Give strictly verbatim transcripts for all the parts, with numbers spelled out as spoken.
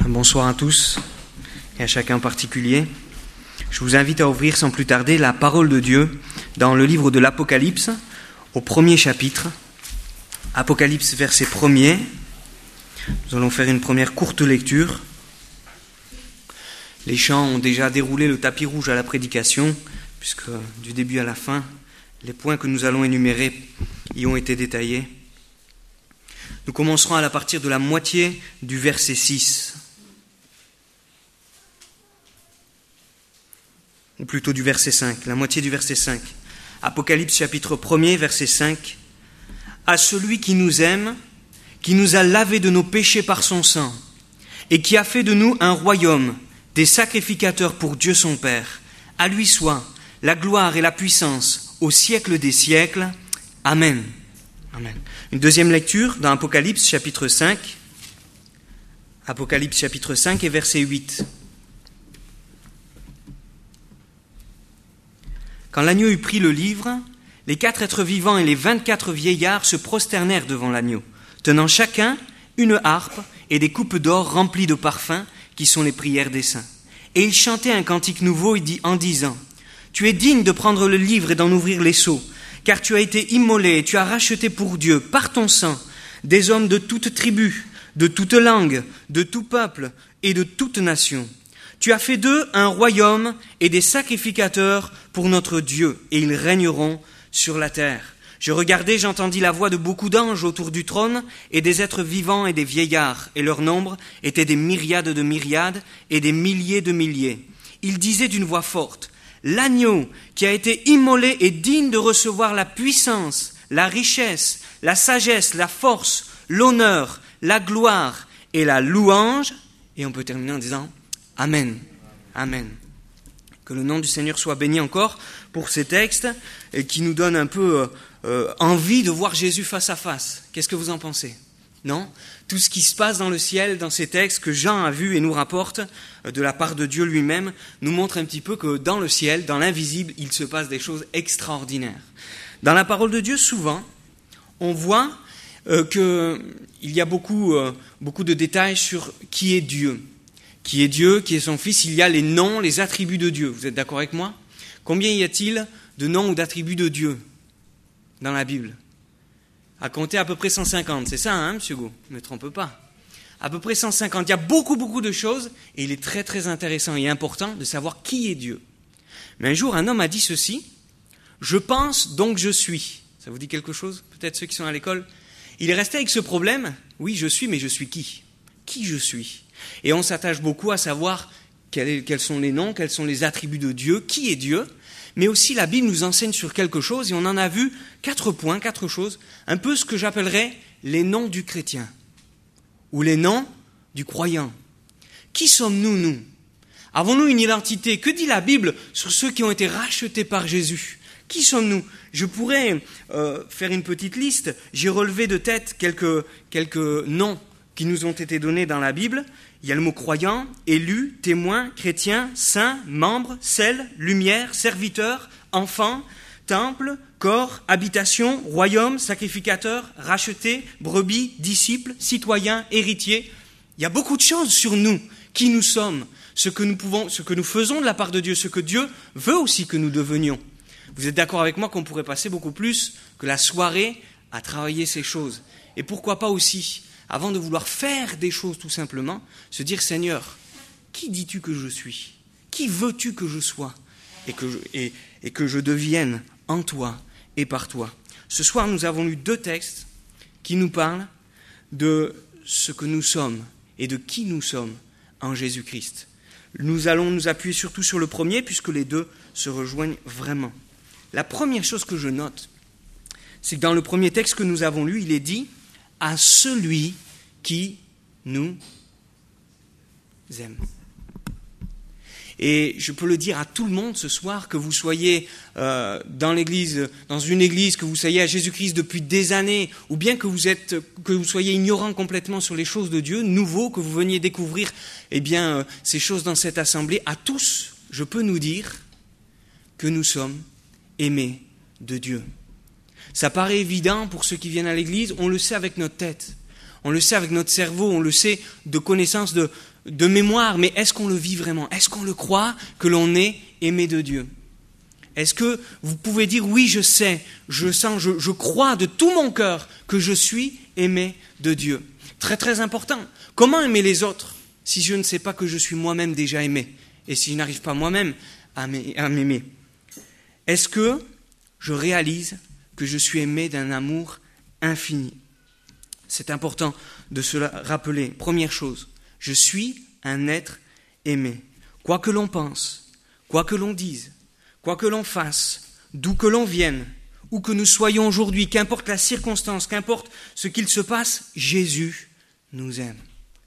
Bonsoir à tous et à chacun en particulier. Je vous invite à ouvrir sans plus tarder la parole de Dieu dans le livre de l'Apocalypse, au premier chapitre. Apocalypse, verset premier. Nous allons faire une première courte lecture. Les chants ont déjà déroulé le tapis rouge à la prédication, puisque du début à la fin, les points que nous allons énumérer y ont été détaillés. Nous commencerons à partir de la moitié du verset six. Ou plutôt du verset cinq, la moitié du verset cinq. Apocalypse chapitre premier, verset cinq. À celui qui nous aime, qui nous a lavés de nos péchés par son sang, et qui a fait de nous un royaume, des sacrificateurs pour Dieu son Père, à lui soit la gloire et la puissance au siècle des siècles. Amen. Amen. Une deuxième lecture dans Apocalypse chapitre cinq. Apocalypse chapitre cinq et verset huit. Quand l'agneau eut pris le livre, les quatre êtres vivants et les vingt-quatre vieillards se prosternèrent devant l'agneau, tenant chacun une harpe et des coupes d'or remplies de parfums, qui sont les prières des saints. Et ils chantaient un cantique nouveau en disant : Tu es digne de prendre le livre et d'en ouvrir les sceaux, car tu as été immolé et tu as racheté pour Dieu, par ton sang, des hommes de toute tribu, de toute langue, de tout peuple et de toute nation. Tu as fait d'eux un royaume et des sacrificateurs pour notre Dieu, et ils régneront sur la terre. Je regardai, j'entendis la voix de beaucoup d'anges autour du trône, et des êtres vivants et des vieillards, et leur nombre était des myriades de myriades et des milliers de milliers. Ils disaient d'une voix forte : L'agneau qui a été immolé est digne de recevoir la puissance, la richesse, la sagesse, la force, l'honneur, la gloire et la louange. Et on peut terminer en disant Amen. Amen. Que le nom du Seigneur soit béni encore pour ces textes et qui nous donnent un peu euh, envie de voir Jésus face à face. Qu'est-ce que vous en pensez ? Non ? Tout ce qui se passe dans le ciel, dans ces textes que Jean a vus et nous rapporte euh, de la part de Dieu lui-même, nous montre un petit peu que dans le ciel, dans l'invisible, il se passe des choses extraordinaires. Dans la parole de Dieu, souvent, on voit euh, qu'il y a beaucoup, euh, beaucoup de détails sur qui est Dieu. Qui est Dieu, qui est son Fils, il y a les noms, les attributs de Dieu. Vous êtes d'accord avec moi ? Combien y a-t-il de noms ou d'attributs de Dieu dans la Bible ? À compter à peu près cent cinquante, c'est ça, hein, monsieur Gaud ? Ne me trompe pas. À peu près cent cinquante. Il y a beaucoup, beaucoup de choses, et il est très, très intéressant et important de savoir qui est Dieu. Mais un jour, un homme a dit ceci : Je pense, donc je suis. Ça vous dit quelque chose ? Peut-être ceux qui sont à l'école. Il est resté avec ce problème. Oui, je suis, mais je suis qui ? Qui je suis ? Et on s'attache beaucoup à savoir quels, est, quels sont les noms, quels sont les attributs de Dieu, qui est Dieu. Mais aussi la Bible nous enseigne sur quelque chose, et on en a vu quatre points, quatre choses, un peu ce que j'appellerais les noms du chrétien, ou les noms du croyant. Qui sommes-nous, nous ? Avons-nous une identité ? Que dit la Bible sur ceux qui ont été rachetés par Jésus ? Qui sommes-nous ? Je pourrais euh, faire une petite liste. J'ai relevé de tête quelques, quelques noms qui nous ont été donnés dans la Bible. Il y a le mot croyant, élu, témoin, chrétien, saint, membre, sel, lumière, serviteur, enfant, temple, corps, habitation, royaume, sacrificateur, racheté, brebis, disciple, citoyen, héritier. Il y a beaucoup de choses sur nous, qui nous sommes, ce que nous pouvons, ce que nous faisons de la part de Dieu, ce que Dieu veut aussi que nous devenions. Vous êtes d'accord avec moi qu'on pourrait passer beaucoup plus que la soirée à travailler ces choses. Et pourquoi pas aussi, avant de vouloir faire des choses tout simplement, se dire « Seigneur, qui dis-tu que je suis ? Qui veux-tu que je sois ? Et que je, et, et que je devienne en toi et par toi. » Ce soir, nous avons lu deux textes qui nous parlent de ce que nous sommes et de qui nous sommes en Jésus-Christ. Nous allons nous appuyer surtout sur le premier, puisque les deux se rejoignent vraiment. La première chose que je note, c'est que dans le premier texte que nous avons lu, il est dit « à celui qui nous aime ». Et je peux le dire à tout le monde ce soir, que vous soyez euh, dans l'église, dans une église, que vous soyez à Jésus-Christ depuis des années, ou bien que vous êtes, que vous soyez ignorant complètement sur les choses de Dieu, nouveau, que vous veniez découvrir, eh bien, euh, ces choses dans cette assemblée. À tous, je peux nous dire que nous sommes aimés de Dieu. Ça paraît évident pour ceux qui viennent à l'église, on le sait avec notre tête. On le sait avec notre cerveau, on le sait de connaissance, de, de mémoire, mais est-ce qu'on le vit vraiment? Est-ce qu'on le croit que l'on est aimé de Dieu? Est-ce que vous pouvez dire, oui, je sais, je sens, je, je crois de tout mon cœur que je suis aimé de Dieu? Très très important. Comment aimer les autres si je ne sais pas que je suis moi-même déjà aimé et si je n'arrive pas moi-même à m'aimer? Est-ce que je réalise que je suis aimé d'un amour infini? C'est important de se rappeler. Première chose, je suis un être aimé. Quoi que l'on pense, quoi que l'on dise, quoi que l'on fasse, d'où que l'on vienne, où que nous soyons aujourd'hui, qu'importe la circonstance, qu'importe ce qu'il se passe, Jésus nous aime.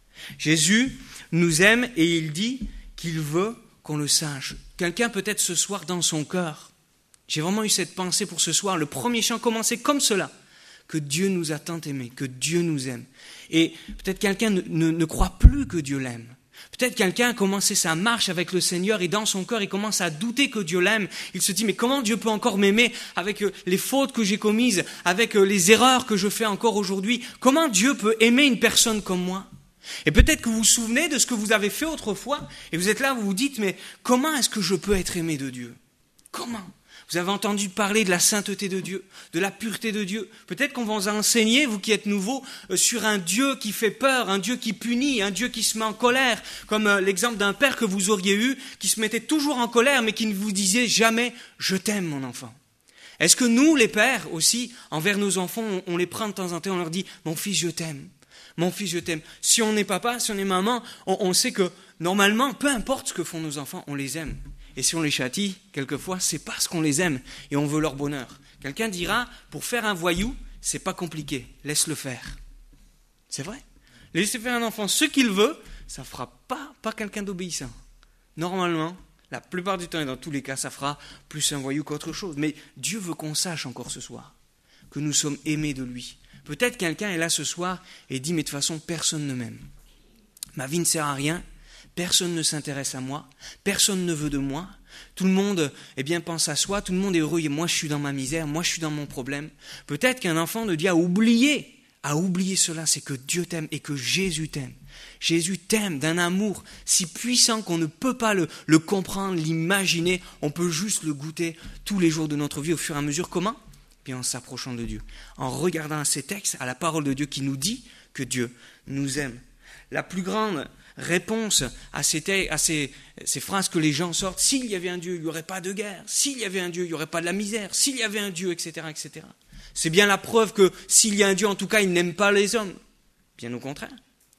Jésus nous aime et il dit qu'il veut qu'on le sache. Quelqu'un peut-être ce soir dans son cœur, j'ai vraiment eu cette pensée pour ce soir, le premier chant commençait comme cela. Que Dieu nous a tant aimés, que Dieu nous aime. Et peut-être quelqu'un ne, ne, ne croit plus que Dieu l'aime. Peut-être quelqu'un a commencé sa marche avec le Seigneur et dans son cœur, il commence à douter que Dieu l'aime. Il se dit, mais comment Dieu peut encore m'aimer avec les fautes que j'ai commises, avec les erreurs que je fais encore aujourd'hui? Comment Dieu peut aimer une personne comme moi? Et peut-être que vous vous souvenez de ce que vous avez fait autrefois et vous êtes là, vous vous dites, mais comment est-ce que je peux être aimé de Dieu? Comment? Vous avez entendu parler de la sainteté de Dieu, de la pureté de Dieu. Peut-être qu'on va vous enseigner, vous qui êtes nouveaux, sur un Dieu qui fait peur, un Dieu qui punit, un Dieu qui se met en colère, comme l'exemple d'un père que vous auriez eu, qui se mettait toujours en colère, mais qui ne vous disait jamais « je t'aime mon enfant ». Est-ce que nous, les pères aussi, envers nos enfants, on les prend de temps en temps, on leur dit « mon fils, je t'aime ». Mon fils, je t'aime. Si on est papa, si on est maman, on, on sait que normalement, peu importe ce que font nos enfants, on les aime. Et si on les châtie, quelquefois, c'est parce qu'on les aime et on veut leur bonheur. Quelqu'un dira, pour faire un voyou, c'est pas compliqué, laisse-le faire. C'est vrai. Laisser faire un enfant ce qu'il veut, ça fera pas, pas quelqu'un d'obéissant. Normalement, la plupart du temps et dans tous les cas, ça fera plus un voyou qu'autre chose. Mais Dieu veut qu'on sache encore ce soir que nous sommes aimés de lui. Peut-être quelqu'un est là ce soir et dit, mais de toute façon, personne ne m'aime. Ma vie ne sert à rien. Personne ne s'intéresse à moi, personne ne veut de moi, tout le monde eh bien, pense à soi, tout le monde est heureux et moi je suis dans ma misère, moi je suis dans mon problème. Peut-être qu'un enfant de Dieu a oublié, a oublié cela, c'est que Dieu t'aime et que Jésus t'aime. Jésus t'aime d'un amour si puissant qu'on ne peut pas le, le comprendre, l'imaginer, on peut juste le goûter tous les jours de notre vie au fur et à mesure. Comment? Bien en s'approchant de Dieu, en regardant à ces textes, à la parole de Dieu qui nous dit que Dieu nous aime. La plus grande réponse à, ces, à ces, ces phrases que les gens sortent, s'il y avait un Dieu, il n'y aurait pas de guerre, s'il y avait un Dieu, il n'y aurait pas de la misère, s'il y avait un Dieu, et cetera, et cetera. C'est bien la preuve que s'il y a un Dieu, en tout cas, il n'aime pas les hommes. Bien au contraire.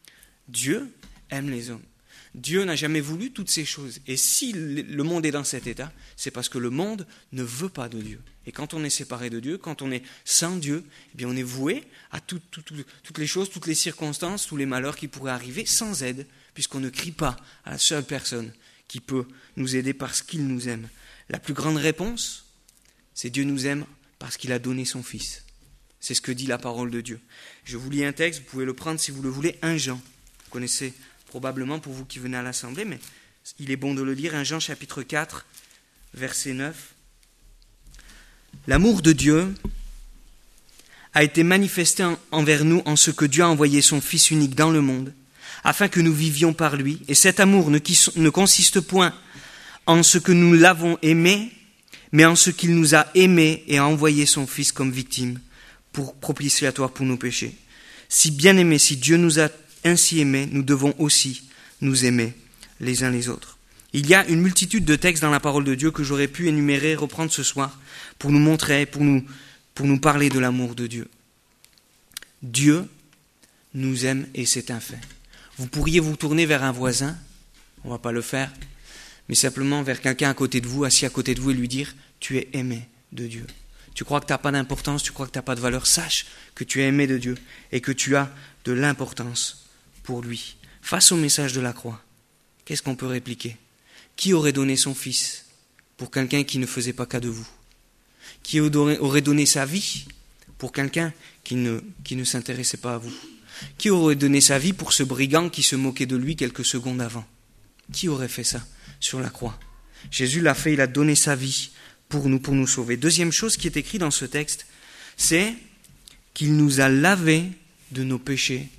Dieu aime les hommes. Dieu n'a jamais voulu toutes ces choses. Et si le monde est dans cet état, c'est parce que le monde ne veut pas de Dieu. Et quand on est séparé de Dieu, quand on est sans Dieu, eh bien on est voué à tout, tout, tout, toutes les choses, toutes les circonstances, tous les malheurs qui pourraient arriver sans aide, puisqu'on ne crie pas à la seule personne qui peut nous aider parce qu'il nous aime. La plus grande réponse, c'est Dieu nous aime parce qu'il a donné son Fils. C'est ce que dit la parole de Dieu. Je vous lis un texte, vous pouvez le prendre si vous le voulez, un Jean. Vous connaissez probablement pour vous qui venez à l'Assemblée, mais il est bon de le lire, un Jean chapitre quatre, verset neuf. L'amour de Dieu a été manifesté envers nous en ce que Dieu a envoyé son Fils unique dans le monde, afin que nous vivions par lui. Et cet amour ne, ne consiste point en ce que nous l'avons aimé, mais en ce qu'il nous a aimés et a envoyé son Fils comme victime, pour propitiatoire pour nos péchés. Si bien aimé, si Dieu nous a ainsi aimés, nous devons aussi nous aimer les uns les autres. Il y a une multitude de textes dans la parole de Dieu que j'aurais pu énumérer, reprendre ce soir, pour nous montrer, pour nous, pour nous parler de l'amour de Dieu. Dieu nous aime et c'est un fait. Vous pourriez vous tourner vers un voisin, on ne va pas le faire, mais simplement vers quelqu'un à côté de vous, assis à côté de vous et lui dire « Tu es aimé de Dieu ». Tu crois que tu n'as pas d'importance, tu crois que tu n'as pas de valeur, sache que tu es aimé de Dieu et que tu as de l'importance pour lui. Face au message de la croix, qu'est-ce qu'on peut répliquer? Qui aurait donné son Fils pour quelqu'un qui ne faisait pas cas de vous? Qui aurait donné sa vie pour quelqu'un qui ne, qui ne s'intéressait pas à vous? Qui aurait donné sa vie pour ce brigand qui se moquait de lui quelques secondes avant? Qui aurait fait ça sur la croix? Jésus l'a fait, il a donné sa vie pour nous, pour nous sauver. Deuxième chose qui est écrite dans ce texte, c'est qu'il nous a lavés de nos péchés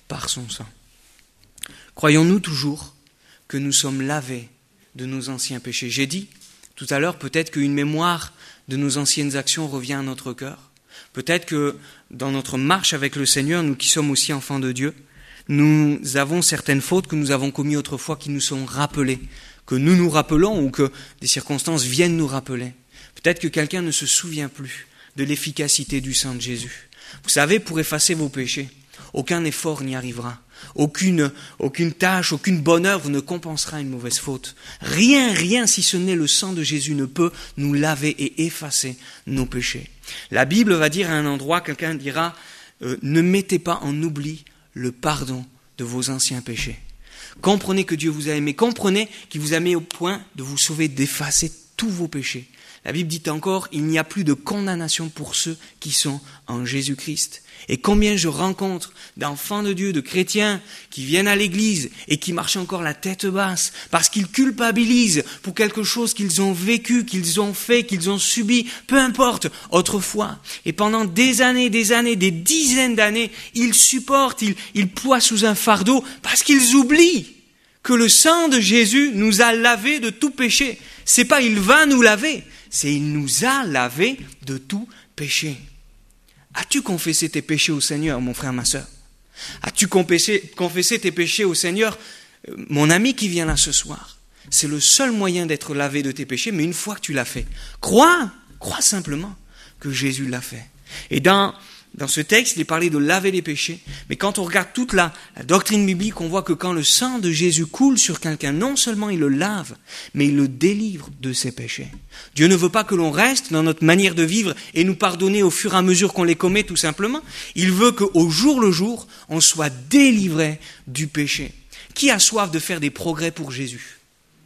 par son sang. Croyons-nous toujours que nous sommes lavés de nos anciens péchés? J'ai dit tout à l'heure, peut-être qu'une mémoire de nos anciennes actions revient à notre cœur. Peut-être que dans notre marche avec le Seigneur, nous qui sommes aussi enfants de Dieu, nous avons certaines fautes que nous avons commises autrefois qui nous sont rappelées, que nous nous rappelons ou que des circonstances viennent nous rappeler. Peut-être que quelqu'un ne se souvient plus de l'efficacité du sang de Jésus. Vous savez, pour effacer vos péchés, aucun effort n'y arrivera. Aucune, aucune tâche, aucune bonne œuvre ne compensera une mauvaise faute. Rien, rien, si ce n'est le sang de Jésus, ne peut nous laver et effacer nos péchés. La Bible va dire à un endroit, quelqu'un dira, euh, ne mettez pas en oubli le pardon de vos anciens péchés. Comprenez que Dieu vous a aimé, comprenez qu'il vous a mis au point de vous sauver, d'effacer tous vos péchés. La Bible dit encore, il n'y a plus de condamnation pour ceux qui sont en Jésus-Christ. Et combien je rencontre d'enfants de Dieu, de chrétiens, qui viennent à l'église et qui marchent encore la tête basse parce qu'ils culpabilisent pour quelque chose qu'ils ont vécu, qu'ils ont fait, qu'ils ont subi, peu importe, autrefois. Et pendant des années, des années, des dizaines d'années, ils supportent, ils, ils ploient sous un fardeau parce qu'ils oublient que le sang de Jésus nous a lavés de tout péché. C'est pas il va nous laver, c'est il nous a lavés de tout péché. As-tu confessé tes péchés au Seigneur, mon frère, ma sœur? As-tu confessé, confessé tes péchés au Seigneur, mon ami qui vient là ce soir? C'est le seul moyen d'être lavé de tes péchés, mais une fois que tu l'as fait, crois, crois simplement que Jésus l'a fait. Et dans, dans ce texte, il est parlé de laver les péchés, mais quand on regarde toute la, la doctrine biblique, on voit que quand le sang de Jésus coule sur quelqu'un, non seulement il le lave, mais il le délivre de ses péchés. Dieu ne veut pas que l'on reste dans notre manière de vivre et nous pardonner au fur et à mesure qu'on les commet, tout simplement. Il veut qu'au jour le jour, on soit délivré du péché. Qui a soif de faire des progrès pour Jésus?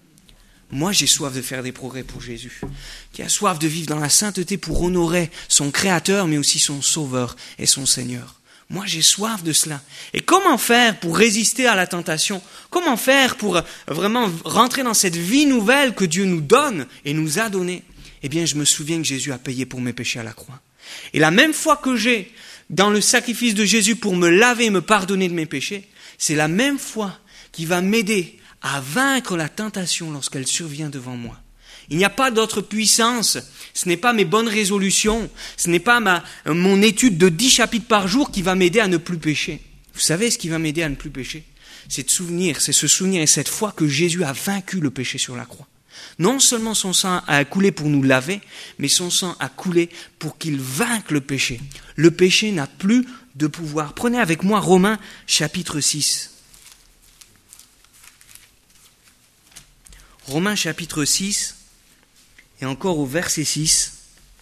Moi, j'ai soif de faire des progrès pour Jésus. Qui a soif de vivre dans la sainteté pour honorer son Créateur, mais aussi son Sauveur et son Seigneur. Moi, j'ai soif de cela. Et comment faire pour résister à la tentation? Comment faire pour vraiment rentrer dans cette vie nouvelle que Dieu nous donne et nous a donnée? Eh bien, je me souviens que Jésus a payé pour mes péchés à la croix. Et la même foi que j'ai dans le sacrifice de Jésus pour me laver et me pardonner de mes péchés, c'est la même foi qui va m'aider à vaincre la tentation lorsqu'elle survient devant moi. Il n'y a pas d'autre puissance. Ce n'est pas mes bonnes résolutions. Ce n'est pas ma, mon étude de dix chapitres par jour qui va m'aider à ne plus pécher. Vous savez ce qui va m'aider à ne plus pécher? C'est de souvenir, c'est ce souvenir et cette foi que Jésus a vaincu le péché sur la croix. Non seulement son sang a coulé pour nous laver, mais son sang a coulé pour qu'il vainque le péché. Le péché n'a plus de pouvoir. Prenez avec moi Romains chapitre six. Romains chapitre six, et encore au verset six.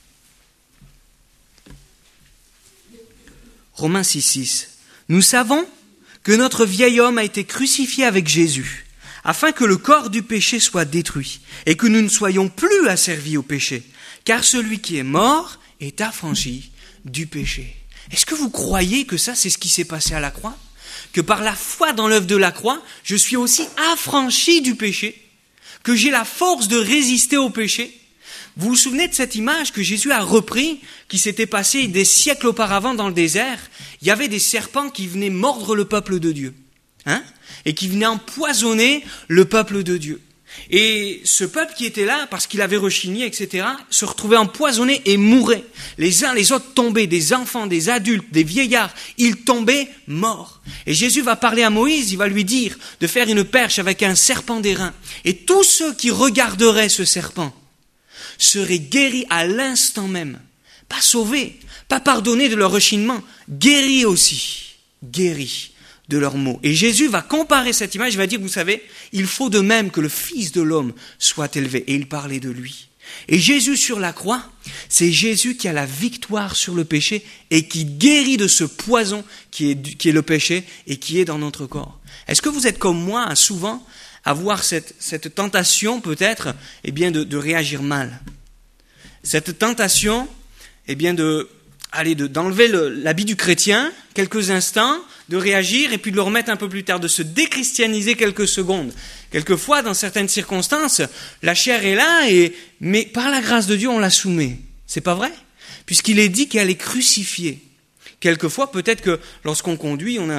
Romains six, six. Nous savons que notre vieil homme a été crucifié avec Jésus, afin que le corps du péché soit détruit, et que nous ne soyons plus asservis au péché, car celui qui est mort est affranchi du péché. Est-ce que vous croyez que ça, c'est ce qui s'est passé à la croix? Que par la foi dans l'œuvre de la croix, je suis aussi affranchi du péché? Que j'ai la force de résister au péché? Vous vous souvenez de cette image que Jésus a repris, qui s'était passée des siècles auparavant dans le désert? Il y avait des serpents qui venaient mordre le peuple de Dieu, hein, et qui venaient empoisonner le peuple de Dieu. Et ce peuple qui était là, parce qu'il avait rechigné, et cetera, se retrouvait empoisonné et mourait. Les uns les autres tombaient, des enfants, des adultes, des vieillards, ils tombaient morts. Et Jésus va parler à Moïse, il va lui dire de faire une perche avec un serpent d'airain. Et tous ceux qui regarderaient ce serpent seraient guéris à l'instant même. Pas sauvés, pas pardonnés de leur rechignement, guéris aussi, guéris de leurs maux. Et Jésus va comparer cette image, il va dire, vous savez, il faut de même que le Fils de l'homme soit élevé. Et il parlait de lui. Et Jésus sur la croix, c'est Jésus qui a la victoire sur le péché et qui guérit de ce poison qui est, qui est le péché et qui est dans notre corps. Est-ce que vous êtes comme moi à souvent avoir cette, cette tentation peut-être, eh bien, de, de réagir mal? Cette tentation, eh bien, de, allez, de, d'enlever le, l'habit du chrétien quelques instants, de réagir et puis de le remettre un peu plus tard, de se déchristianiser quelques secondes. Quelquefois, dans certaines circonstances, la chair est là, et, mais par la grâce de Dieu, on la soumet. C'est pas vrai? Puisqu'il est dit qu'elle est crucifiée. Quelquefois, peut-être que lorsqu'on conduit, on a,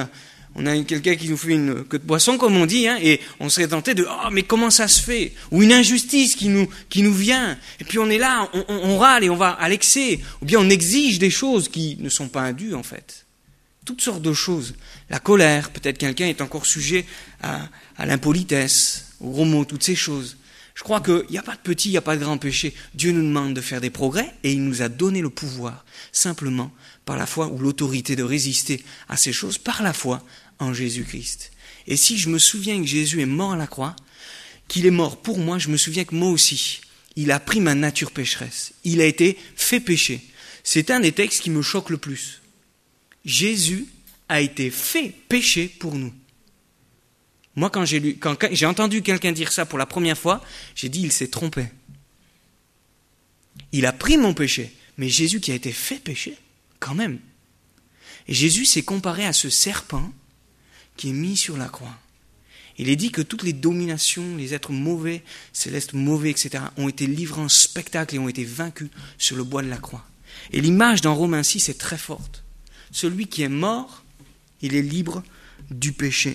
On a quelqu'un qui nous fait une queue de poisson, comme on dit, hein, et on serait tenté de « Oh, mais comment ça se fait ?» Ou une injustice qui nous, qui nous vient. Et puis on est là, on, on, on râle et on va à l'excès. Ou bien on exige des choses qui ne sont pas indues, en fait. Toutes sortes de choses. La colère, peut-être quelqu'un est encore sujet à, à l'impolitesse, aux gros mots, toutes ces choses. Je crois qu'il n'y a pas de petit, il n'y a pas de grand péché. Dieu nous demande de faire des progrès et il nous a donné le pouvoir, simplement par la foi ou l'autorité de résister à ces choses, par la foi en Jésus-Christ. Et si je me souviens que Jésus est mort à la croix, qu'il est mort pour moi, je me souviens que moi aussi, il a pris ma nature pécheresse. Il a été fait péché. C'est un des textes qui me choque le plus. Jésus a été fait péché pour nous. Moi, quand j'ai, lu, quand j'ai entendu quelqu'un dire ça pour la première fois, j'ai dit, il s'est trompé. Il a pris mon péché, mais Jésus qui a été fait péché, quand même. Et Jésus s'est comparé à ce serpent qui est mis sur la croix. Il est dit que toutes les dominations, les êtres mauvais, célestes mauvais, et cetera, ont été livrés en spectacle et ont été vaincus sur le bois de la croix. Et l'image dans Romains six est très forte. Celui qui est mort, il est libre du péché.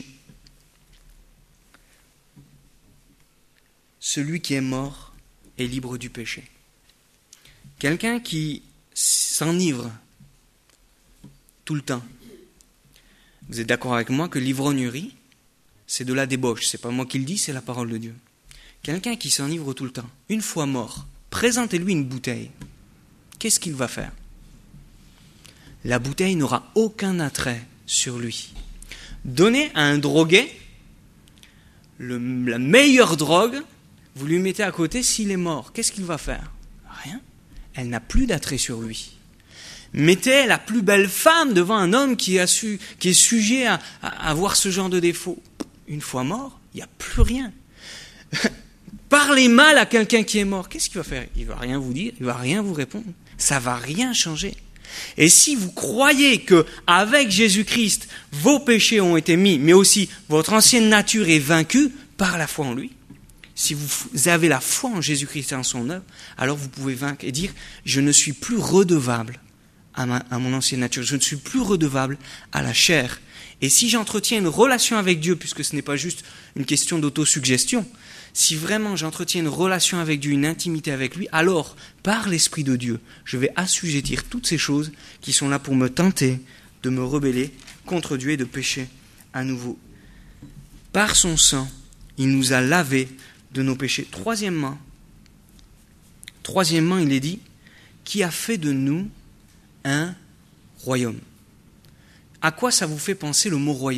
Celui qui est mort est libre du péché. Quelqu'un qui s'enivre tout le temps. Vous êtes d'accord avec moi que l'ivrognerie, c'est de la débauche. C'est pas moi qui le dis, c'est la parole de Dieu. Quelqu'un qui s'enivre tout le temps, une fois mort, présentez-lui une bouteille. Qu'est-ce qu'il va faire ? La bouteille n'aura aucun attrait sur lui. Donnez à un drogué le, la meilleure drogue, vous lui mettez à côté, s'il est mort, qu'est-ce qu'il va faire ? Rien. Elle n'a plus d'attrait sur lui. Mettez la plus belle femme devant un homme qui, a su, qui est sujet à, à avoir ce genre de défaut. Une fois mort, il n'y a plus rien. Parlez mal à quelqu'un qui est mort, qu'est-ce qu'il va faire ? Il ne va rien vous dire, il ne va rien vous répondre. Ça ne va rien changer. Et si vous croyez qu'avec Jésus-Christ, vos péchés ont été mis, mais aussi votre ancienne nature est vaincue par la foi en lui, si vous avez la foi en Jésus-Christ et en son œuvre, alors vous pouvez vaincre et dire « Je ne suis plus redevable à, ma, à mon ancienne nature, je ne suis plus redevable à la chair. » Et si j'entretiens une relation avec Dieu, puisque ce n'est pas juste une question d'autosuggestion, si vraiment j'entretiens une relation avec Dieu, une intimité avec lui, alors, par l'Esprit de Dieu, je vais assujettir toutes ces choses qui sont là pour me tenter de me rebeller contre Dieu et de pécher à nouveau. Par son sang, il nous a lavés de nos péchés. Troisièmement, troisièmement, il est dit, qui a fait de nous un royaume. À quoi ça vous fait penser le mot royaume ?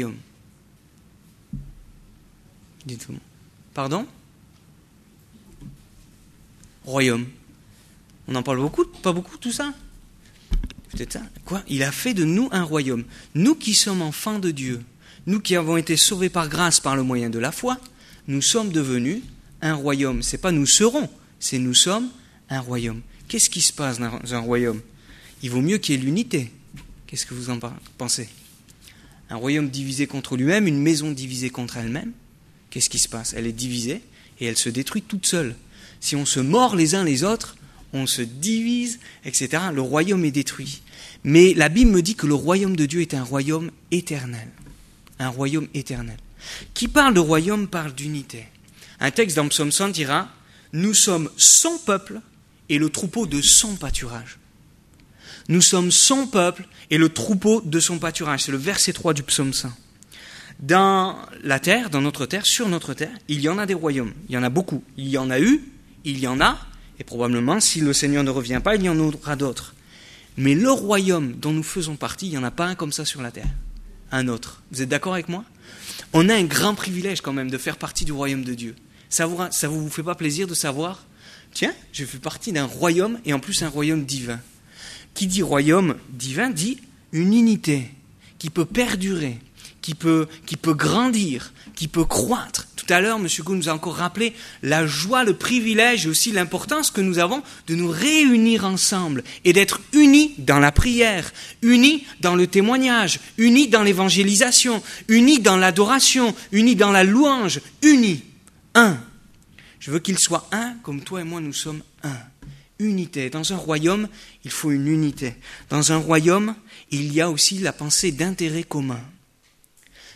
Dites-moi. Pardon ? Royaume. On en parle beaucoup, pas beaucoup, tout ça ? Peut-être ça. Quoi ? Il a fait de nous un royaume. Nous qui sommes enfants de Dieu, nous qui avons été sauvés par grâce par le moyen de la foi, nous sommes devenus un royaume. C'est pas nous serons, c'est nous sommes un royaume. Qu'est-ce qui se passe dans un royaume ? Il vaut mieux qu'il y ait l'unité. Qu'est-ce que vous en pensez ? Un royaume divisé contre lui-même, une maison divisée contre elle-même, qu'est-ce qui se passe ? Elle est divisée et elle se détruit toute seule. Si on se mord les uns les autres, on se divise, et cetera. Le royaume est détruit. Mais la Bible me dit que le royaume de Dieu est un royaume éternel. Un royaume éternel. Qui parle de royaume parle d'unité. Un texte dans Psaume cent dira « Nous sommes son peuple et le troupeau de son pâturage. » Nous sommes son peuple et le troupeau de son pâturage. C'est le verset trois du Psaume cent. Dans la terre, dans notre terre, sur notre terre, il y en a des royaumes. Il y en a beaucoup. Il y en a eu, il y en a, et probablement, si le Seigneur ne revient pas, il y en aura d'autres. Mais le royaume dont nous faisons partie, il n'y en a pas un comme ça sur la terre. Un autre. Vous êtes d'accord avec moi ? On a un grand privilège quand même de faire partie du royaume de Dieu. Ça vous, ça vous fait pas plaisir de savoir, tiens, je fais partie d'un royaume, et en plus un royaume divin. Qui dit royaume divin dit une unité qui peut perdurer, qui peut, qui peut grandir, qui peut croître. Tout à l'heure, M. Gou nous a encore rappelé la joie, le privilège et aussi l'importance que nous avons de nous réunir ensemble et d'être unis dans la prière, unis dans le témoignage, unis dans l'évangélisation, unis dans l'adoration, unis dans la louange, unis, un. Je veux qu'il soit un comme toi et moi nous sommes un. Unité. Dans un royaume, il faut une unité. Dans un royaume, il y a aussi la pensée d'intérêt commun.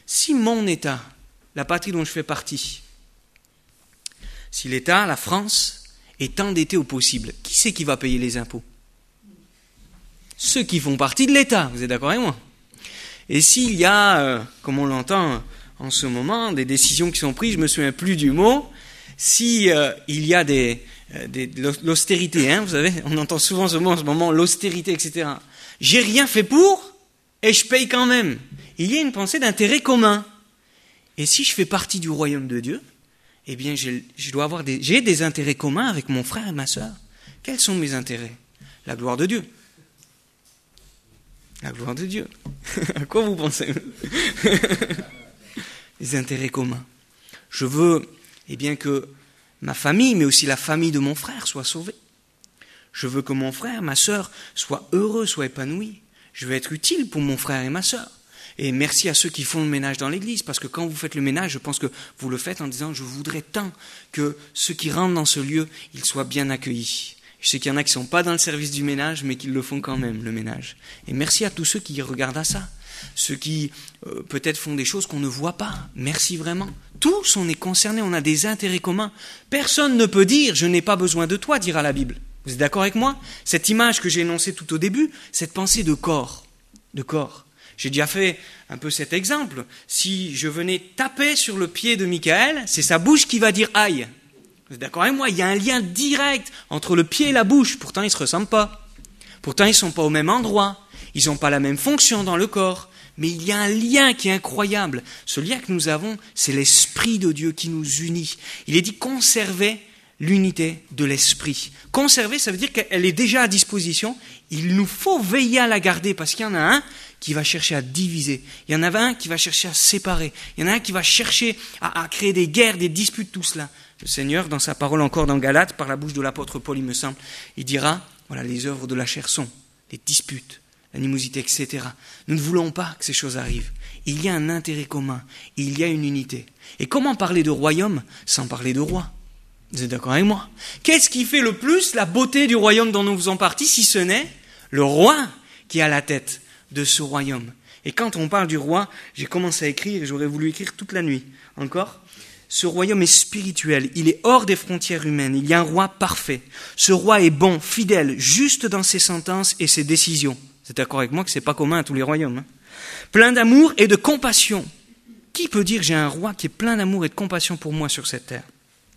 si mon État, la patrie dont je fais partie, si l'État, la France, est endetté au possible, qui c'est qui va payer les impôts? Ceux qui font partie de l'État, vous êtes d'accord avec moi? Et s'il y a, euh, comme on l'entend en ce moment, des décisions qui sont prises, je ne me souviens plus du mot, si euh, il y a des, euh, des, l'austérité, hein, vous savez, on entend souvent ce mot en ce moment, l'austérité, et cetera. J'ai rien fait pour, et je paye quand même. Il y a une pensée d'intérêt commun. Et si je fais partie du royaume de Dieu, eh bien, j'ai, je dois avoir des, j'ai des intérêts communs avec mon frère et ma sœur. Quels sont mes intérêts? La gloire de Dieu. La gloire de Dieu. À quoi vous pensez? Les intérêts communs. Je veux, eh bien, que ma famille, mais aussi la famille de mon frère, soit sauvée. Je veux que mon frère, ma sœur, soient heureux, soient épanouis. Je veux être utile pour mon frère et ma sœur. Et merci à ceux qui font le ménage dans l'église, parce que quand vous faites le ménage, je pense que vous le faites en disant « je voudrais tant que ceux qui rentrent dans ce lieu, ils soient bien accueillis ». Je sais qu'il y en a qui ne sont pas dans le service du ménage, mais qui le font quand même, le ménage. Et merci à tous ceux qui regardent à ça. Ceux qui euh, peut-être font des choses qu'on ne voit pas. Merci vraiment. Tous, on est concernés, on a des intérêts communs. Personne ne peut dire « je n'ai pas besoin de toi », dira la Bible. Vous êtes d'accord avec moi? Cette image que j'ai énoncée tout au début, cette pensée de corps, de corps. J'ai déjà fait un peu cet exemple. Si je venais taper sur le pied de Michael, c'est sa bouche qui va dire « aïe ». Vous êtes d'accord avec moi? Il y a un lien direct entre le pied et la bouche. Pourtant, ils ne se ressemblent pas. Pourtant, ils ne sont pas au même endroit. Ils n'ont pas la même fonction dans le corps. Mais il y a un lien qui est incroyable. Ce lien que nous avons, c'est l'Esprit de Dieu qui nous unit. Il est dit « conserver l'unité de l'Esprit ». Conserver, ça veut dire qu'elle est déjà à disposition. Il nous faut veiller à la garder parce qu'il y en a un qui va chercher à diviser. Il y en a un qui va chercher à séparer. Il y en a un qui va chercher à, à créer des guerres, des disputes, tout cela. Le Seigneur, dans sa parole encore dans Galates, par la bouche de l'apôtre Paul, il me semble, il dira, voilà, les œuvres de la chair sont les disputes, l'animosité, et cetera. Nous ne voulons pas que ces choses arrivent. Il y a un intérêt commun, il y a une unité. Et comment parler de royaume sans parler de roi? Vous êtes d'accord avec moi? Qu'est-ce qui fait le plus la beauté du royaume dont nous faisons partie, si ce n'est le roi qui est à la tête de ce royaume? Et quand on parle du roi, j'ai commencé à écrire, et j'aurais voulu écrire toute la nuit encore. Ce royaume est spirituel, il est hors des frontières humaines, il y a un roi parfait. Ce roi est bon, fidèle, juste dans ses sentences et ses décisions. Vous êtes d'accord avec moi que ce n'est pas commun à tous les royaumes, hein? Plein d'amour et de compassion. Qui peut dire j'ai un roi qui est plein d'amour et de compassion pour moi sur cette terre?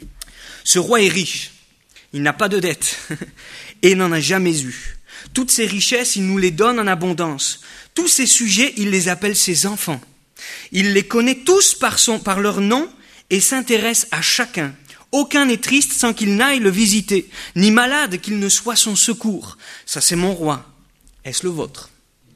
Ce roi est riche, il n'a pas de dette et n'en a jamais eu. Toutes ses richesses, il nous les donne en abondance. Tous ses sujets, il les appelle ses enfants. Il les connaît tous par, son, par leur nom et s'intéresse à chacun. Aucun n'est triste sans qu'il n'aille le visiter, ni malade qu'il ne soit son secours. Ça, c'est mon roi. Est-ce le vôtre?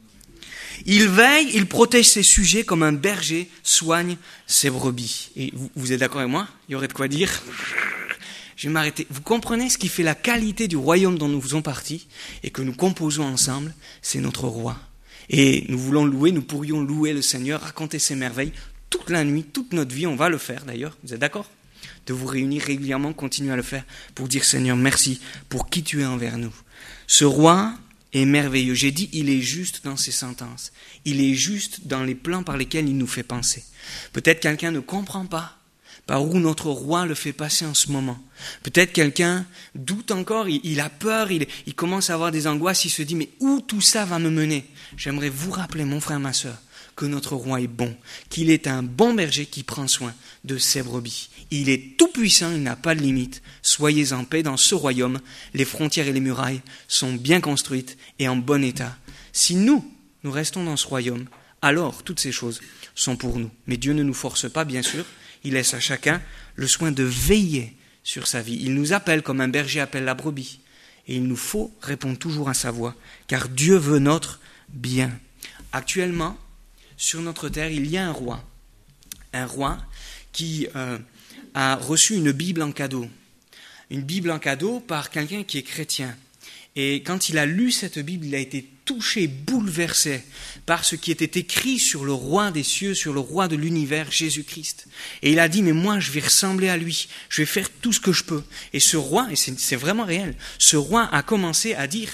Il veille, il protège ses sujets comme un berger soigne ses brebis. Et vous, vous êtes d'accord avec moi? Il y aurait de quoi dire. Je vais m'arrêter. Vous comprenez ce qui fait la qualité du royaume dont nous faisons partie et que nous composons ensemble? C'est notre roi. Et nous voulons louer, nous pourrions louer le Seigneur, raconter ses merveilles toute la nuit, toute notre vie. On va le faire d'ailleurs. Vous êtes d'accord? De vous réunir régulièrement, continuer à le faire pour dire Seigneur, merci pour qui tu es envers nous. Ce roi est merveilleux. J'ai dit, il est juste dans ses sentences. Il est juste dans les plans par lesquels il nous fait penser. Peut-être quelqu'un ne comprend pas par où notre roi le fait passer en ce moment. Peut-être quelqu'un doute encore, il, il a peur, il, il commence à avoir des angoisses, il se dit, mais où tout ça va me mener? J'aimerais vous rappeler, mon frère, ma sœur, que notre roi est bon, qu'il est un bon berger qui prend soin de ses brebis. Il est tout puissant, il n'a pas de limite. Soyez en paix dans ce royaume. Les frontières et les murailles sont bien construites et en bon état. Si nous, nous restons dans ce royaume, alors toutes ces choses sont pour nous. Mais Dieu ne nous force pas, bien sûr. Il laisse à chacun le soin de veiller sur sa vie. Il nous appelle comme un berger appelle la brebis. Et il nous faut répondre toujours à sa voix, car Dieu veut notre bien. Actuellement, sur notre terre, il y a un roi. Un roi qui euh, a reçu une Bible en cadeau. Une Bible en cadeau par quelqu'un qui est chrétien. Et quand il a lu cette Bible, il a été touché, bouleversé par ce qui était écrit sur le roi des cieux, sur le roi de l'univers, Jésus-Christ. Et il a dit, mais moi je vais ressembler à lui, je vais faire tout ce que je peux. Et ce roi, et c'est, c'est vraiment réel, ce roi a commencé à dire,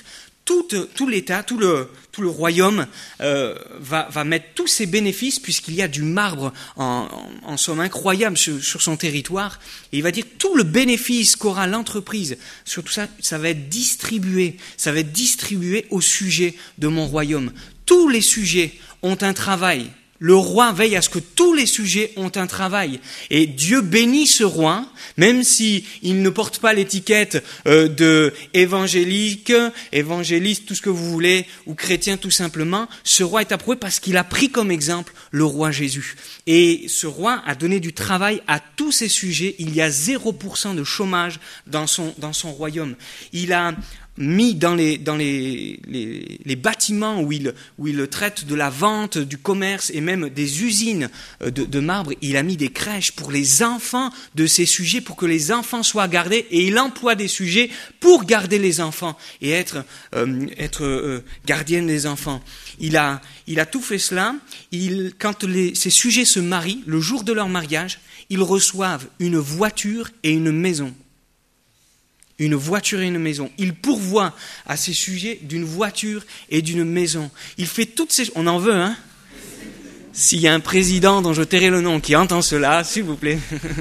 tout, tout l'État, tout le, tout le royaume euh, va, va mettre tous ses bénéfices, puisqu'il y a du marbre en, en, en somme incroyable sur, sur son territoire. Et il va dire tout le bénéfice qu'aura l'entreprise sur tout ça, ça va être distribué, ça va être distribué au sujet de mon royaume. Tous les sujets ont un travail. Le roi veille à ce que tous les sujets ont un travail. Et Dieu bénit ce roi, même si il ne porte pas l'étiquette euh, de évangélique, évangéliste, tout ce que vous voulez, ou chrétien tout simplement. Ce roi est approuvé parce qu'il a pris comme exemple le roi Jésus. Et ce roi a donné du travail à tous ses sujets. Il y a zéro pour cent de chômage dans son, dans son royaume. Il a mis dans les, dans les, les, les bâtiments où il, où il traite de la vente, du commerce et même des usines de, de marbre, il a mis des crèches pour les enfants de ces sujets, pour que les enfants soient gardés, et il emploie des sujets pour garder les enfants et être, euh, être euh, gardien des enfants. Il a, il a tout fait cela. Il, quand les, ces sujets se marient, le jour de leur mariage, ils reçoivent une voiture et une maison. Une voiture et une maison. Il pourvoit à ces sujets d'une voiture et d'une maison. Il fait toutes ces... On en veut, hein? S'il y a un président dont je tairai le nom qui entend cela, s'il vous plaît.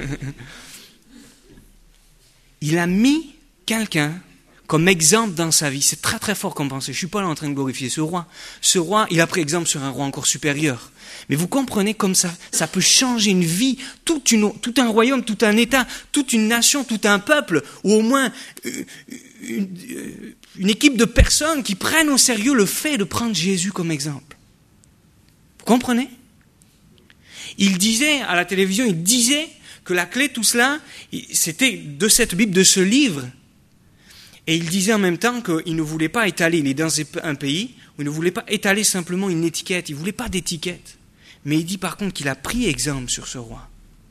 Il a mis quelqu'un comme exemple dans sa vie. C'est très très fort comme pensée. Je ne suis pas là en train de glorifier ce roi. Ce roi, il a pris exemple sur un roi encore supérieur. Mais vous comprenez comme ça, ça peut changer une vie, toute une, tout un royaume, tout un État, toute une nation, tout un peuple, ou au moins une, une équipe de personnes qui prennent au sérieux le fait de prendre Jésus comme exemple. Vous comprenez? Il disait, à la télévision, il disait que la clé de tout cela, c'était de cette Bible, de ce livre. Et il disait en même temps qu'il ne voulait pas étaler, il est dans un pays où il ne voulait pas étaler simplement une étiquette, il ne voulait pas d'étiquette. Mais il dit par contre qu'il a pris exemple sur ce roi.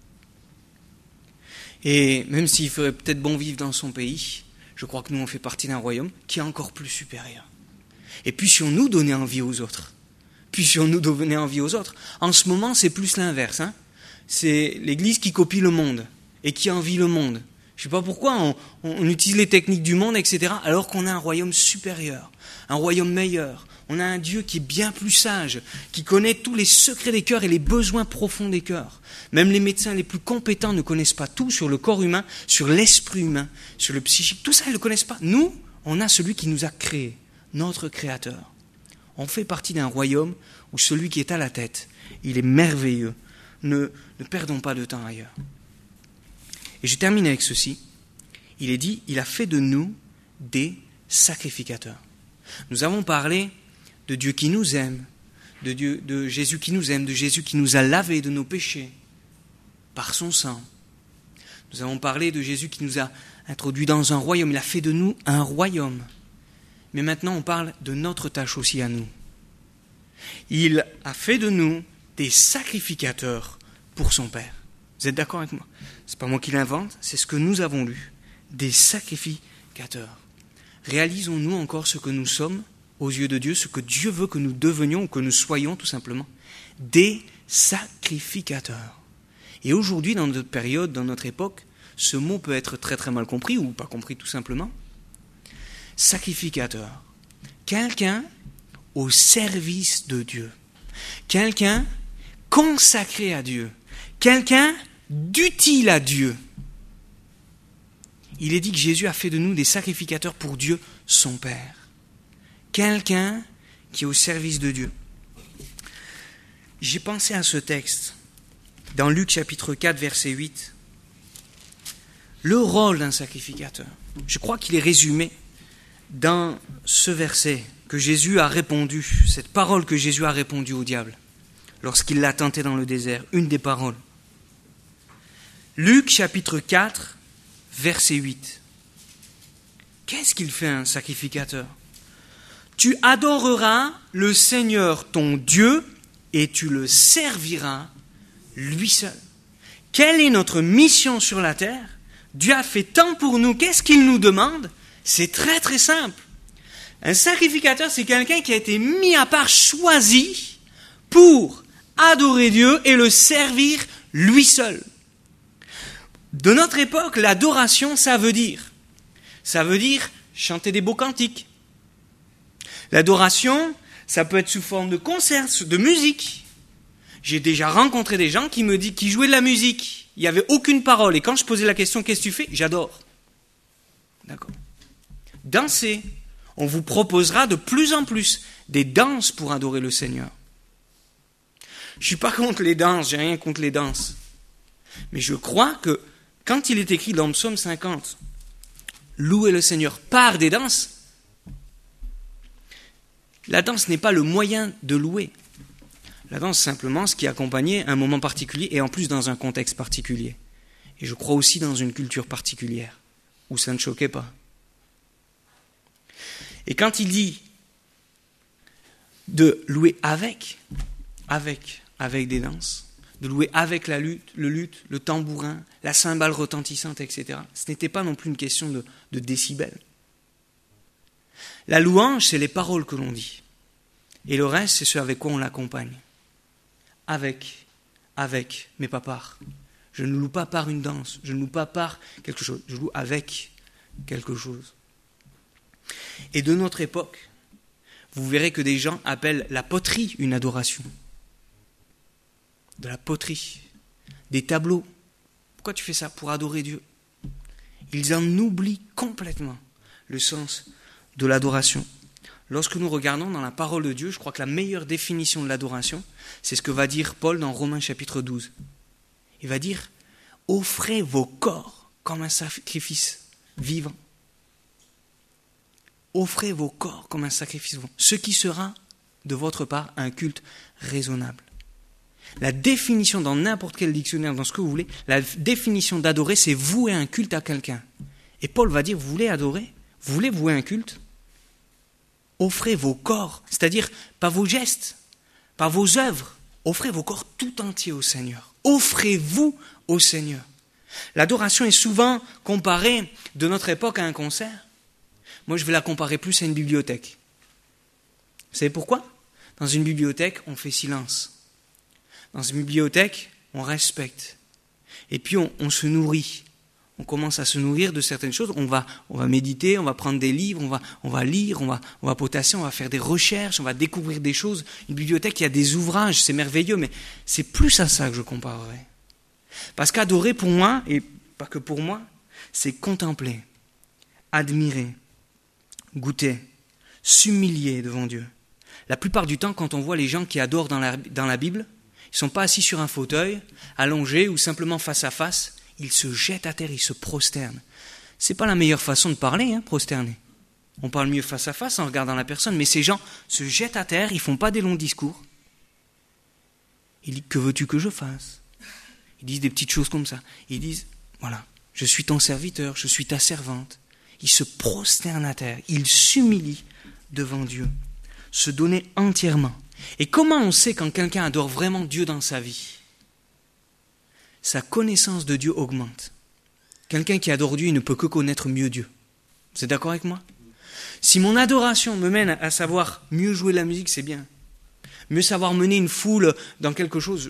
Et même s'il ferait peut-être bon vivre dans son pays, je crois que nous on fait partie d'un royaume qui est encore plus supérieur. Et puissions-nous donner envie aux autres. Puissions-nous donner envie aux autres. En ce moment, c'est plus l'inverse. Hein. C'est l'Église qui copie le monde et qui envie le monde. Je ne sais pas pourquoi on, on utilise les techniques du monde, et cetera, alors qu'on a un royaume supérieur, un royaume meilleur. On a un Dieu qui est bien plus sage, qui connaît tous les secrets des cœurs et les besoins profonds des cœurs. Même les médecins les plus compétents ne connaissent pas tout sur le corps humain, sur l'esprit humain, sur le psychique. Tout ça, ils ne le connaissent pas. Nous, on a celui qui nous a créés, notre Créateur. On fait partie d'un royaume où celui qui est à la tête, il est merveilleux. Ne, ne perdons pas de temps ailleurs. Et je termine avec ceci. Il est dit, il a fait de nous des sacrificateurs. Nous avons parlé de Dieu qui nous aime, de, Dieu, de Jésus qui nous aime, de Jésus qui nous a lavés de nos péchés par son sang. Nous avons parlé de Jésus qui nous a introduits dans un royaume. Il a fait de nous un royaume. Mais maintenant, on parle de notre tâche aussi à nous. Il a fait de nous des sacrificateurs pour son Père. Vous êtes d'accord avec moi? Ce n'est pas moi qui l'invente, c'est ce que nous avons lu. Des sacrificateurs. Réalisons-nous encore ce que nous sommes aux yeux de Dieu, ce que Dieu veut que nous devenions ou que nous soyons tout simplement? Des sacrificateurs. Et aujourd'hui, dans notre période, dans notre époque, ce mot peut être très très mal compris ou pas compris tout simplement. Sacrificateur. Quelqu'un au service de Dieu. Quelqu'un consacré à Dieu. Quelqu'un d'utile à Dieu. Il est dit que Jésus a fait de nous des sacrificateurs pour Dieu, son Père. Quelqu'un qui est au service de Dieu. J'ai pensé à ce texte dans Luc chapitre quatre, verset huit. Le rôle d'un sacrificateur. Je crois qu'il est résumé dans ce verset que Jésus a répondu, cette parole que Jésus a répondu au diable lorsqu'il l'a tenté dans le désert, une des paroles. Luc chapitre quatre, verset huit. Qu'est-ce qu'il fait un sacrificateur? Tu adoreras le Seigneur ton Dieu et tu le serviras lui seul. Quelle est notre mission sur la terre? Dieu a fait tant pour nous. Qu'est-ce qu'il nous demande? C'est très très simple. Un sacrificateur, c'est quelqu'un qui a été mis à part, choisi pour adorer Dieu et le servir lui seul. De notre époque, l'adoration, ça veut dire, ça veut dire chanter des beaux cantiques, L'adoration, ça peut être sous forme de concert, de musique. J'ai déjà rencontré des gens qui me disent, qui jouaient de la musique. Il n'y avait aucune parole. Et quand je posais la question, qu'est-ce que tu fais? J'adore. D'accord. Danser. On vous proposera de plus en plus des danses pour adorer le Seigneur. Je ne suis pas contre les danses, j'ai rien contre les danses. Mais je crois que quand il est écrit dans Psaume cinquante, louer le Seigneur par des danses, la danse n'est pas le moyen de louer. La danse, simplement, ce qui accompagnait un moment particulier et en plus dans un contexte particulier. Et je crois aussi dans une culture particulière, où ça ne choquait pas. Et quand il dit de louer avec, avec, avec des danses, de louer avec la lutte, le luth, le tambourin, la cymbale retentissante, et cetera, ce n'était pas non plus une question de, de décibels. La louange, c'est les paroles que l'on dit. Et le reste, c'est ce avec quoi on l'accompagne. Avec, avec, mais pas par. Je ne loue pas par une danse, je ne loue pas par quelque chose, je loue avec quelque chose. Et de notre époque, vous verrez que des gens appellent la poterie une adoration. De la poterie, des tableaux. Pourquoi tu fais ça? Pour adorer Dieu. Ils en oublient complètement le sens de l'adoration. Lorsque nous regardons dans la parole de Dieu, je crois que la meilleure définition de l'adoration, c'est ce que va dire Paul dans Romains chapitre douze. Il va dire, offrez vos corps comme un sacrifice vivant. Offrez vos corps comme un sacrifice vivant, ce qui sera de votre part un culte raisonnable. La définition dans n'importe quel dictionnaire, dans ce que vous voulez, la définition d'adorer, c'est vouer un culte à quelqu'un. Et Paul va dire, vous voulez adorer? Vous voulez vouer un culte? Offrez vos corps, c'est-à-dire pas vos gestes, pas vos œuvres. Offrez vos corps tout entiers au Seigneur. Offrez-vous au Seigneur. L'adoration est souvent comparée de notre époque à un concert. Moi, je vais la comparer plus à une bibliothèque. Vous savez pourquoi? Dans une bibliothèque, on fait silence. Dans une bibliothèque, on respecte. Et puis, on, on se nourrit. On commence à se nourrir de certaines choses. On va, on va méditer, on va prendre des livres, on va, on va lire, on va, on va potasser, on va faire des recherches, on va découvrir des choses. Une bibliothèque, il y a des ouvrages, c'est merveilleux, mais c'est plus à ça que je comparerais. Parce qu'adorer, pour moi, et pas que pour moi, c'est contempler, admirer, goûter, s'humilier devant Dieu. La plupart du temps, quand on voit les gens qui adorent dans la, dans la Bible, ils ne sont pas assis sur un fauteuil, allongés ou simplement face à face. Ils se jettent à terre, ils se prosternent. Ce n'est pas la meilleure façon de parler, hein, prosterner. On parle mieux face à face en regardant la personne, mais ces gens se jettent à terre, ils ne font pas des longs discours. Ils disent, que veux-tu que je fasse? Ils disent des petites choses comme ça. Ils disent, voilà, je suis ton serviteur, je suis ta servante. Ils se prosternent à terre, ils s'humilient devant Dieu, se donner entièrement. Et comment on sait quand quelqu'un adore vraiment Dieu dans sa vie? Sa connaissance de Dieu augmente. Quelqu'un qui adore Dieu, il ne peut que connaître mieux Dieu. Vous êtes d'accord avec moi? Si mon adoration me mène à savoir mieux jouer de la musique, c'est bien. Mieux savoir mener une foule dans quelque chose,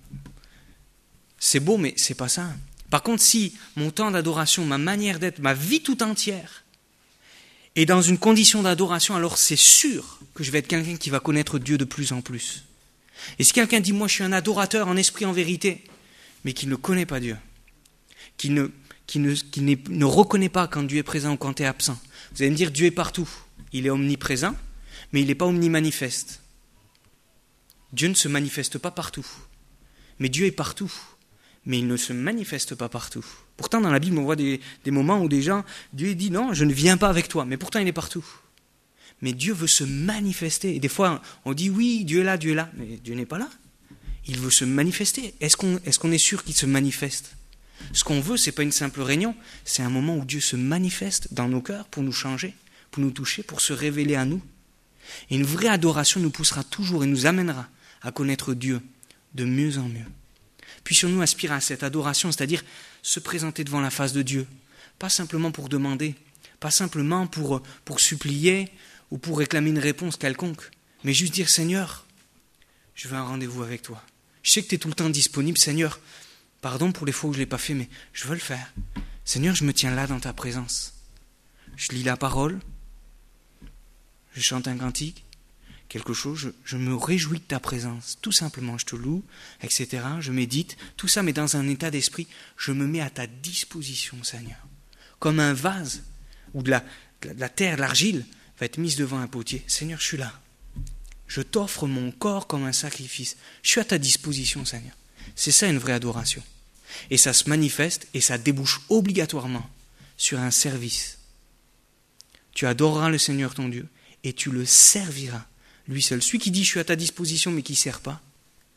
c'est beau, mais c'est pas ça. Par contre, si mon temps d'adoration, ma manière d'être, ma vie tout entière est dans une condition d'adoration, alors c'est sûr que je vais être quelqu'un qui va connaître Dieu de plus en plus. Et si quelqu'un dit, moi je suis un adorateur en esprit, en vérité, mais qui ne connaît pas Dieu, qui ne, qui ne, qui ne reconnaît pas quand Dieu est présent ou quand il est absent. Vous allez me dire, Dieu est partout. Il est omniprésent, mais il n'est pas omnimanifeste. Dieu ne se manifeste pas partout. Mais Dieu est partout, mais il ne se manifeste pas partout. Pourtant, dans la Bible, on voit des, des moments où des gens, Dieu dit, non, je ne viens pas avec toi, mais pourtant il est partout. Mais Dieu veut se manifester. Et des fois, on dit, oui, Dieu est là, Dieu est là, mais Dieu n'est pas là. Il veut se manifester. Est-ce qu'on, est-ce qu'on est sûr qu'il se manifeste? Ce qu'on veut, ce n'est pas une simple réunion, c'est un moment où Dieu se manifeste dans nos cœurs pour nous changer, pour nous toucher, pour se révéler à nous. Et une vraie adoration nous poussera toujours et nous amènera à connaître Dieu de mieux en mieux. Puissions-nous aspirer à cette adoration, c'est-à-dire se présenter devant la face de Dieu, pas simplement pour demander, pas simplement pour, pour supplier ou pour réclamer une réponse quelconque, mais juste dire, Seigneur, je veux un rendez-vous avec toi. Je sais que tu es tout le temps disponible, Seigneur. Pardon pour les fois où je ne l'ai pas fait, mais je veux le faire. Seigneur, je me tiens là dans ta présence. Je lis la parole, je chante un cantique, quelque chose, je, je me réjouis de ta présence, tout simplement, je te loue, et cetera. Je médite, tout ça, mais dans un état d'esprit, je me mets à ta disposition, Seigneur. Comme un vase, où de la, de la terre, de l'argile, va être mise devant un potier. Seigneur, je suis là. Je t'offre mon corps comme un sacrifice. Je suis à ta disposition, Seigneur. C'est ça une vraie adoration. Et ça se manifeste et ça débouche obligatoirement sur un service. Tu adoreras le Seigneur ton Dieu et tu le serviras, lui seul. Celui qui dit « je suis à ta disposition » mais qui ne sert pas.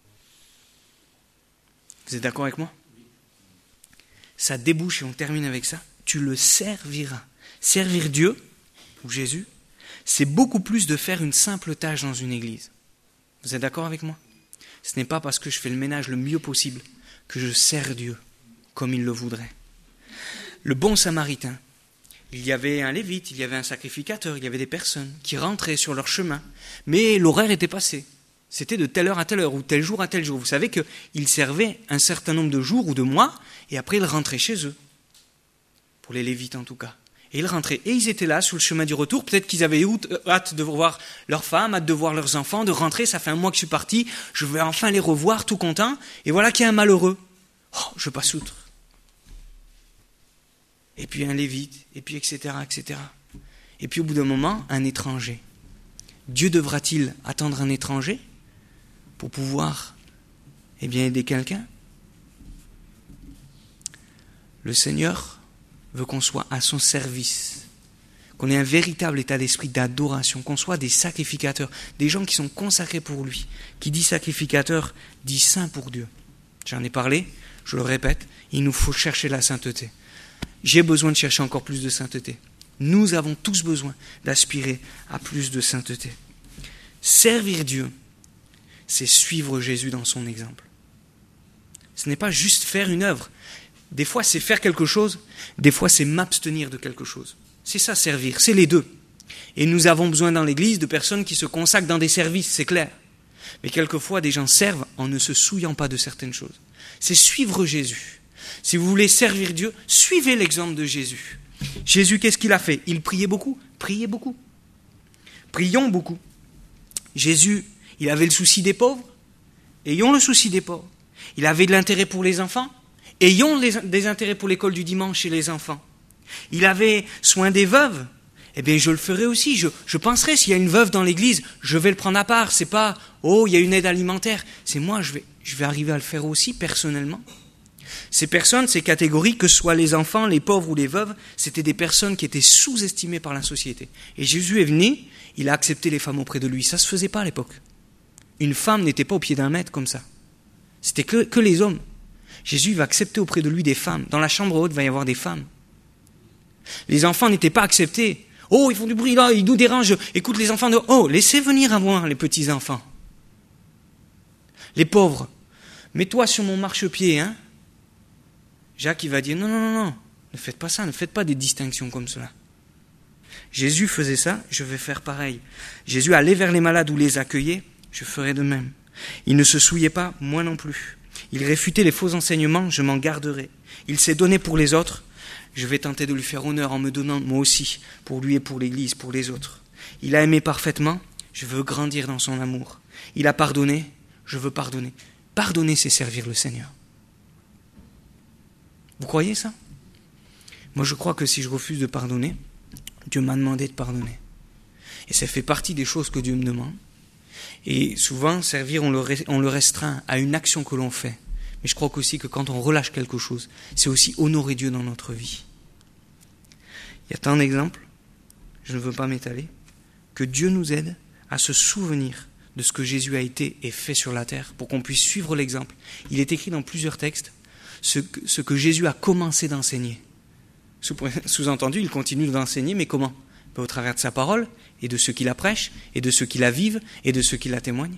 Vous êtes d'accord avec moi? Ça débouche et on termine avec ça. Tu le serviras. Servir Dieu, ou Jésus, c'est beaucoup plus de faire une simple tâche dans une église. Vous êtes d'accord avec moi? Ce n'est pas parce que je fais le ménage le mieux possible que je sers Dieu comme il le voudrait. Le bon samaritain, il y avait un lévite, il y avait un sacrificateur, il y avait des personnes qui rentraient sur leur chemin, mais l'horaire était passé. C'était de telle heure à telle heure, ou tel jour à tel jour. Vous savez qu'ils servaient un certain nombre de jours ou de mois, et après ils rentraient chez eux. Pour les lévites en tout cas. Et ils rentraient. Et ils étaient là, sur le chemin du retour. Peut-être qu'ils avaient hâte de voir leurs femmes, hâte de voir leurs enfants, de rentrer. Ça fait un mois que je suis parti. Je vais enfin les revoir, tout content. Et voilà qu'il y a un malheureux. Oh, je passe outre. Et puis un lévite, et puis et cetera, et cetera. Et puis au bout d'un moment, un étranger. Dieu devra-t-il attendre un étranger pour pouvoir eh bien, aider quelqu'un? Le Seigneur veut qu'on soit à son service, qu'on ait un véritable état d'esprit d'adoration, qu'on soit des sacrificateurs, des gens qui sont consacrés pour lui. Qui dit sacrificateur, dit saint pour Dieu. J'en ai parlé, je le répète, il nous faut chercher la sainteté. J'ai besoin de chercher encore plus de sainteté. Nous avons tous besoin d'aspirer à plus de sainteté. Servir Dieu, c'est suivre Jésus dans son exemple. Ce n'est pas juste faire une œuvre. Des fois, c'est faire quelque chose, des fois, c'est m'abstenir de quelque chose. C'est ça, servir, c'est les deux. Et nous avons besoin dans l'Église de personnes qui se consacrent dans des services, c'est clair. Mais quelquefois, des gens servent en ne se souciant pas de certaines choses. C'est suivre Jésus. Si vous voulez servir Dieu, suivez l'exemple de Jésus. Jésus, qu'est-ce qu'il a fait? Il priait beaucoup. Priez beaucoup. Prions beaucoup. Jésus, il avait le souci des pauvres. Ayons le souci des pauvres. Il avait de l'intérêt pour les enfants. Ayons les, des intérêts pour l'école du dimanche chez les enfants. Il avait soin des veuves. Eh bien, je le ferai aussi. Je, je penserai, s'il y a une veuve dans l'église, je vais le prendre à part. C'est pas, oh, il y a une aide alimentaire. C'est moi, je vais, je vais arriver à le faire aussi, personnellement. Ces personnes, ces catégories, que ce soit les enfants, les pauvres ou les veuves, c'était des personnes qui étaient sous-estimées par la société. Et Jésus est venu, il a accepté les femmes auprès de lui. Ça ne se faisait pas à l'époque. Une femme n'était pas au pied d'un maître comme ça. C'était que, que les hommes. Jésus va accepter auprès de lui des femmes. Dans la chambre haute, il va y avoir des femmes. Les enfants n'étaient pas acceptés. Oh, ils font du bruit là, ils nous dérangent. Écoute les enfants de... Oh, laissez venir à moi les petits enfants. Les pauvres, mets-toi sur mon marchepied, hein. Jacques, il va dire, non, non, non, non, ne faites pas ça, ne faites pas des distinctions comme cela. Jésus faisait ça, je vais faire pareil. Jésus allait vers les malades ou les accueillait, je ferai de même. Il ne se souillait pas, moi non plus. Il réfutait les faux enseignements, je m'en garderai. Il s'est donné pour les autres, je vais tenter de lui faire honneur en me donnant moi aussi, pour lui et pour l'Église, pour les autres. Il a aimé parfaitement, je veux grandir dans son amour. Il a pardonné, je veux pardonner. Pardonner, c'est servir le Seigneur. Vous croyez ça? Moi, je crois que si je refuse de pardonner, Dieu m'a demandé de pardonner. Et ça fait partie des choses que Dieu me demande. Et souvent, servir, on le, on le restreint à une action que l'on fait. Mais je crois aussi que quand on relâche quelque chose, c'est aussi honorer Dieu dans notre vie. Il y a tant d'exemples, je ne veux pas m'étaler, que Dieu nous aide à se souvenir de ce que Jésus a été et fait sur la terre, pour qu'on puisse suivre l'exemple. Il est écrit dans plusieurs textes, ce que, ce que Jésus a commencé d'enseigner. Sous-entendu, il continue d'enseigner, mais comment? Au travers de sa parole, et de ceux qui la prêchent, et de ceux qui la vivent, et de ceux qui la témoignent.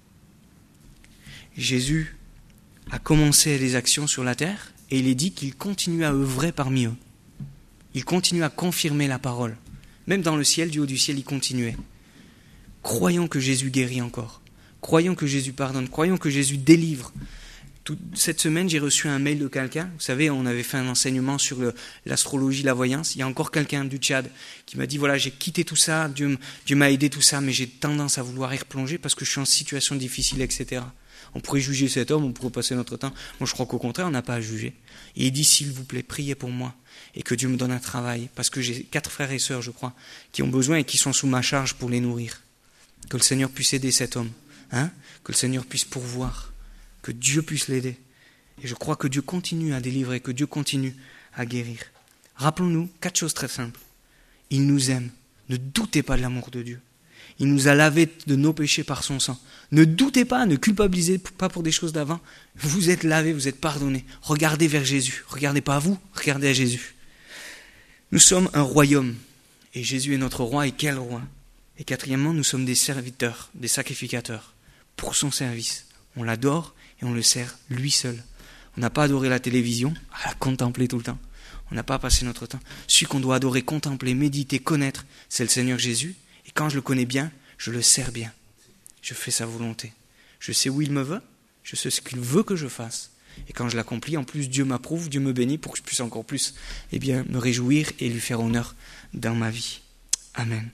Jésus a commencé les actions sur la terre, et il est dit qu'il continue à œuvrer parmi eux. Il continue à confirmer la parole. Même dans le ciel, du haut du ciel, il continuait. Croyons que Jésus guérit encore. Croyons que Jésus pardonne. Croyons que Jésus délivre. Toute cette semaine, j'ai reçu un mail de quelqu'un. Vous savez, on avait fait un enseignement sur le, l'astrologie, la voyance. Il y a encore quelqu'un du Tchad qui m'a dit, voilà, j'ai quitté tout ça, Dieu, Dieu m'a aidé tout ça, mais j'ai tendance à vouloir y replonger parce que je suis en situation difficile, et cetera. On pourrait juger cet homme, on pourrait passer notre temps. Moi, je crois qu'au contraire, on n'a pas à juger. Et il dit, s'il vous plaît, priez pour moi et que Dieu me donne un travail, parce que j'ai quatre frères et sœurs, je crois, qui ont besoin et qui sont sous ma charge pour les nourrir. Que le Seigneur puisse aider cet homme, hein, que le Seigneur puisse pourvoir, que Dieu puisse l'aider. Et je crois que Dieu continue à délivrer, que Dieu continue à guérir. Rappelons-nous quatre choses très simples. Il nous aime. Ne doutez pas de l'amour de Dieu. Il nous a lavés de nos péchés par son sang. Ne doutez pas, ne culpabilisez pas pour des choses d'avant. Vous êtes lavés, vous êtes pardonnés. Regardez vers Jésus. Regardez pas à vous, regardez à Jésus. Nous sommes un royaume. Et Jésus est notre roi. Et quel roi? Et quatrièmement, nous sommes des serviteurs, des sacrificateurs pour son service. On l'adore et on le sert lui seul. On n'a pas adoré la télévision, à la contempler tout le temps. On n'a pas passé notre temps. Celui qu'on doit adorer, contempler, méditer, connaître, c'est le Seigneur Jésus. Et quand je le connais bien, je le sers bien. Je fais sa volonté. Je sais où il me veut, je sais ce qu'il veut que je fasse. Et quand je l'accomplis, en plus, Dieu m'approuve, Dieu me bénit pour que je puisse encore plus eh bien, me réjouir et lui faire honneur dans ma vie. Amen.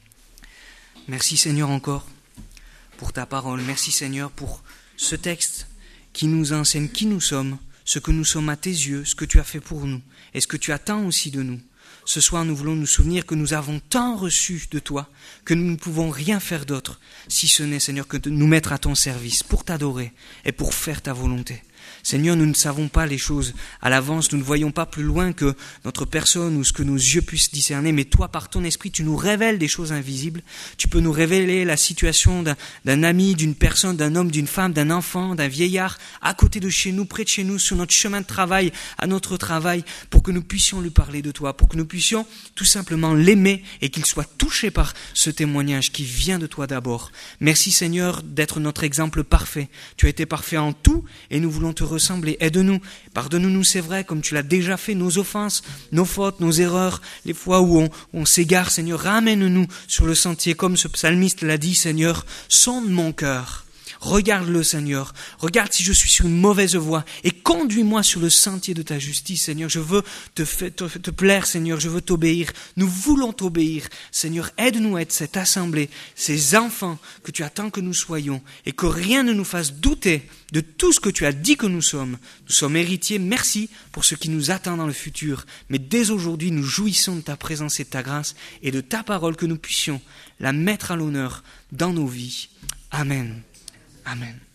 Merci Seigneur encore pour ta parole. Merci Seigneur pour ce texte qui nous enseigne qui nous sommes, ce que nous sommes à tes yeux, ce que tu as fait pour nous et ce que tu attends aussi de nous. Ce soir, nous voulons nous souvenir que nous avons tant reçu de toi que nous ne pouvons rien faire d'autre, si ce n'est, Seigneur, que de nous mettre à ton service pour t'adorer et pour faire ta volonté. Seigneur, nous ne savons pas les choses à l'avance, nous ne voyons pas plus loin que notre personne ou ce que nos yeux puissent discerner, mais toi, par ton esprit, tu nous révèles des choses invisibles. Tu peux nous révéler la situation d'un, d'un ami, d'une personne, d'un homme, d'une femme, d'un enfant, d'un vieillard, à côté de chez nous, près de chez nous, sur notre chemin de travail, à notre travail, pour que nous puissions lui parler de toi, pour que nous puissions tout simplement l'aimer et qu'il soit touché par ce témoignage qui vient de toi d'abord. Merci Seigneur d'être notre exemple parfait. Tu as été parfait en tout et nous voulons te ressembler. Aide-nous, pardonne-nous, c'est vrai, comme tu l'as déjà fait, nos offenses, nos fautes, nos erreurs, les fois où on, on s'égare, Seigneur, ramène-nous sur le sentier, comme ce psalmiste l'a dit, Seigneur, sonde mon cœur. Regarde-le, Seigneur. Regarde si je suis sur une mauvaise voie et conduis-moi sur le sentier de ta justice, Seigneur. Je veux te, fa- te, te plaire, Seigneur. Je veux t'obéir. Nous voulons t'obéir. Seigneur, aide-nous à être cette assemblée, ces enfants que tu attends que nous soyons et que rien ne nous fasse douter de tout ce que tu as dit que nous sommes. Nous sommes héritiers. Merci pour ce qui nous attend dans le futur. Mais dès aujourd'hui, nous jouissons de ta présence et de ta grâce et de ta parole, que nous puissions la mettre à l'honneur dans nos vies. Amen. Amen.